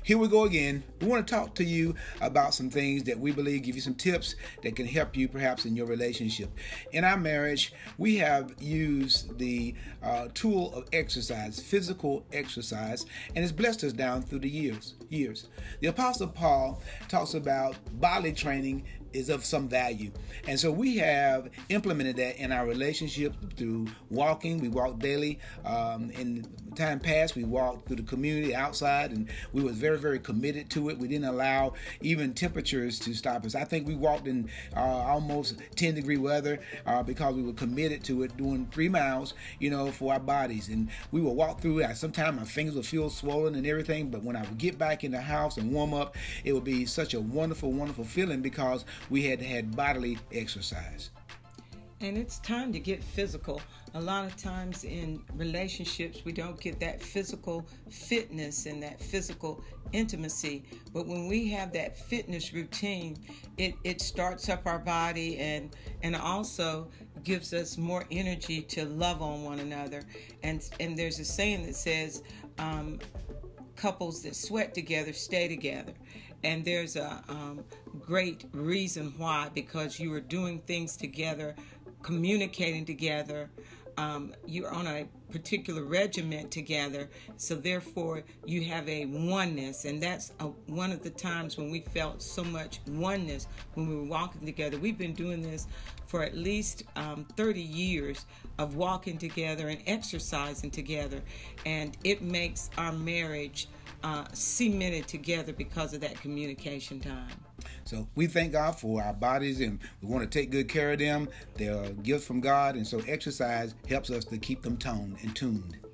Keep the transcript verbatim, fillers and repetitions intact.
here we go again. We want to talk to you about some things that we believe give you some tips that can help you perhaps in your relationship. In our marriage, we have used the uh, tool of exercise, physical exercise, and it's blessed us down through the years. Years. The Apostle Paul talks about bodily training is of some value. And so we have implemented that in our relationship through walking. We walk daily. Um, in time past, we walked through the community outside, and we were very, very committed to it. We didn't allow even temperatures to stop us. I think we walked in uh, almost ten degree weather uh, because we were committed to it, doing three miles, you know, for our bodies. And we would walk through it. Sometimes my fingers would feel swollen and everything, but when I would get back in the house and warm up, it would be such a wonderful, wonderful feeling because we had had bodily exercise. And it's time to get physical. A lot of times in relationships, we don't get that physical fitness and that physical intimacy. But when we have that fitness routine, it, it starts up our body and, and also gives us more energy to love on one another. And, and there's a saying that says, um, couples that sweat together stay together. And there's a um, great reason why, because you are doing things together, communicating together, um, you're on a particular regiment together, so therefore you have a oneness, and that's a, one of the times when we felt so much oneness when we were walking together. We've been doing this for at least um, thirty years of walking together and exercising together, and it makes our marriage uh, cemented together because of that communication time. So we thank God for our bodies, and we want to take good care of them. They're gifts from God, and so exercise helps us to keep them toned and tuned.